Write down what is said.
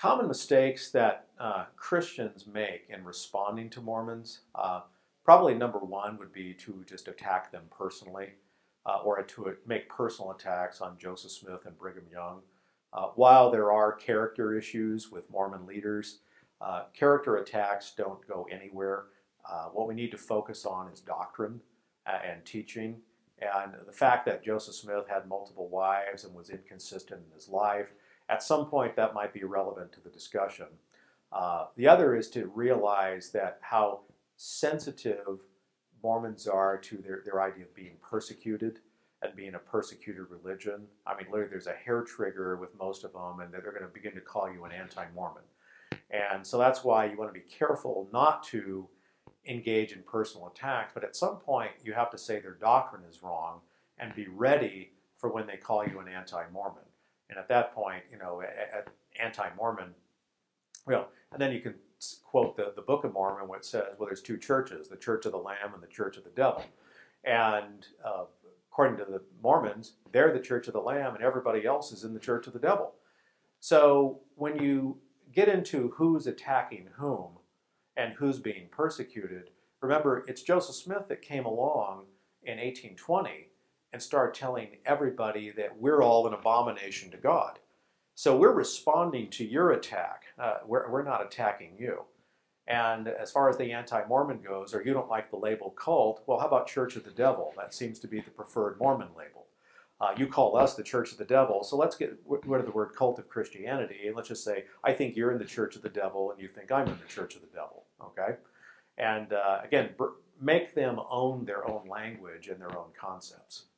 Common mistakes that Christians make in responding to Mormons, probably number one would be to just attack them personally, or to make personal attacks on Joseph Smith and Brigham Young. While there are character issues with Mormon leaders, character attacks don't go anywhere. What we need to focus on is doctrine and teaching. And the fact that Joseph Smith had multiple wives and was inconsistent in his life, at some point that might be relevant to the discussion. The other is to realize that how sensitive Mormons are to their idea of being persecuted and being a persecuted religion. I mean, literally, there's a hair trigger with most of them, and they're going to begin to call you an anti-Mormon. And so that's why you want to be careful not to engage in personal attacks, but at some point you have to say their doctrine is wrong and be ready for when they call you an anti-Mormon. And at that point, anti-Mormon, and then you can quote the Book of Mormon, where it says, well, there's two churches, the Church of the Lamb and the Church of the Devil. And according to the Mormons, they're the Church of the Lamb and everybody else is in the Church of the Devil. So when you get into who's attacking whom and who's being persecuted, remember, it's Joseph Smith that came along in 1820 and started telling everybody that we're all an abomination to God. So we're responding to your attack. We're not attacking you. And as far as the anti-Mormon goes, or you don't like the label cult, well, how about Church of the Devil? That seems to be the preferred Mormon label. You call us the Church of the Devil, so let's get rid of the word cult of Christianity, and let's just say, I think you're in the Church of the Devil, and you think I'm in the Church of the Devil, okay? And again, make them own their own language and their own concepts.